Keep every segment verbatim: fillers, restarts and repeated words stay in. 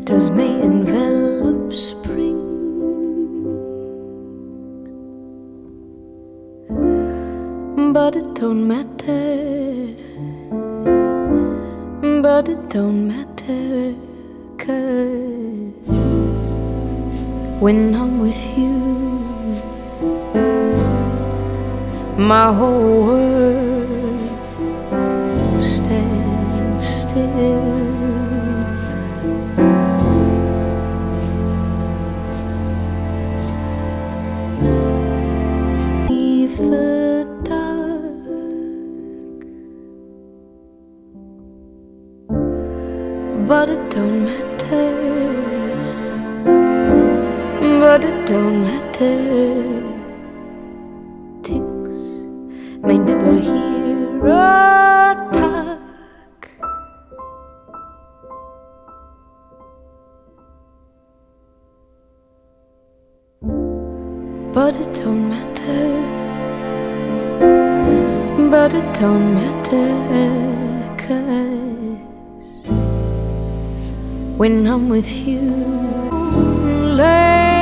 winters may envelop spring, but it don't matter, but it don't matter, 'cause when I'm with you, my whole world stands still. Leave the dark, but it don't matter, but it don't matter. Ticks may never hear a talk, but it don't matter, but it don't matter, 'cause when I'm with you, lay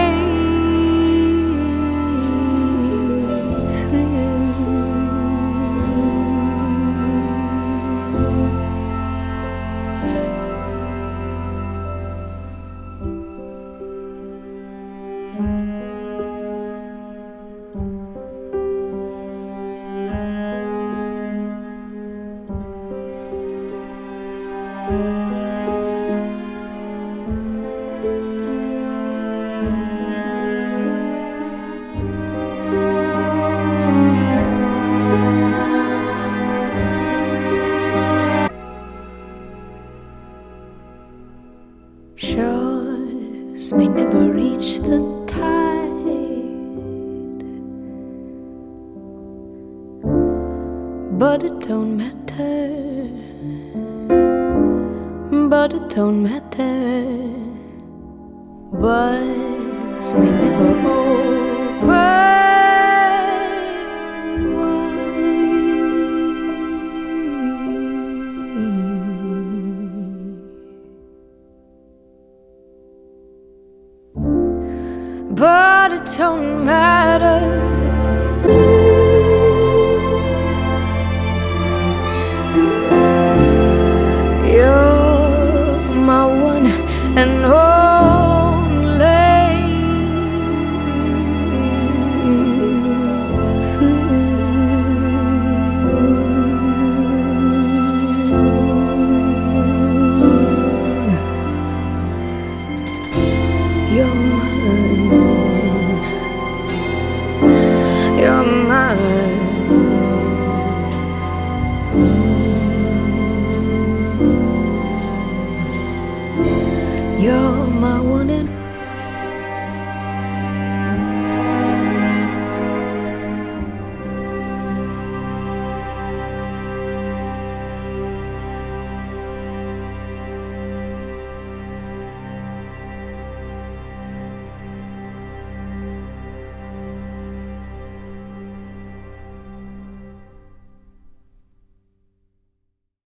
shores may never reach the tide, but it don't matter, but it don't matter. Words may never open wide, but it don't matter. You're my one and only. You're mine, you're mine. You're my one and